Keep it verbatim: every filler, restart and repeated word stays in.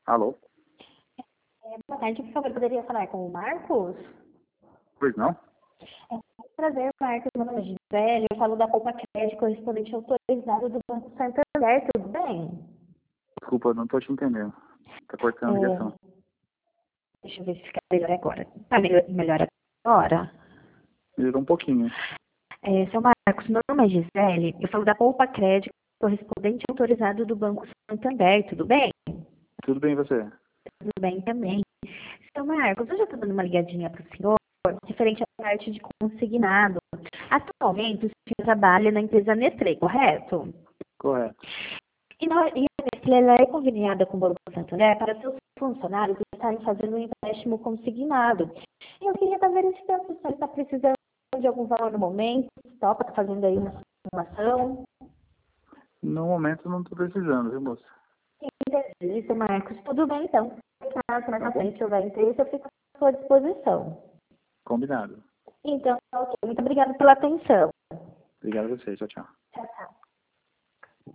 Alô? É, boa tarde, por favor, poderia falar com o Marcos? Pois não? É um prazer, Marcos, meu nome é Gisele, eu falo da Poupa Crédito, correspondente autorizado do Banco Santander, tudo bem? Desculpa, eu não tô te entendendo. Tá cortando a ligação. É, deixa eu ver se fica melhor agora. Tá melhor, melhor agora? Melhorou um pouquinho. É, seu Marcos, meu nome é Gisele, eu falo da Poupa Crédito, correspondente autorizado do Banco Santander, tudo bem? Tudo bem e você? Tudo bem também. Seu Marcos, eu já estou dando uma ligadinha para o senhor, referente à parte de consignado. Atualmente, o senhor trabalha na empresa Nestlé, correto? Correto. E, na, e a Nestlé ela é conveniada com o Banco Santander para seus funcionários estarem fazendo um empréstimo consignado. E eu queria estar verificando se o senhor está precisando de algum valor no momento, se topa, está fazendo aí uma simulação. No momento eu não tô precisando, viu, moça? Entendi, seu Marcos. Tudo bem, então. Caso mais Tá na bom? frente houver interesse, eu fico à sua disposição. Combinado. Então, ok. Muito obrigada pela atenção. Obrigado a você. Tchau, tchau. Tchau, tchau.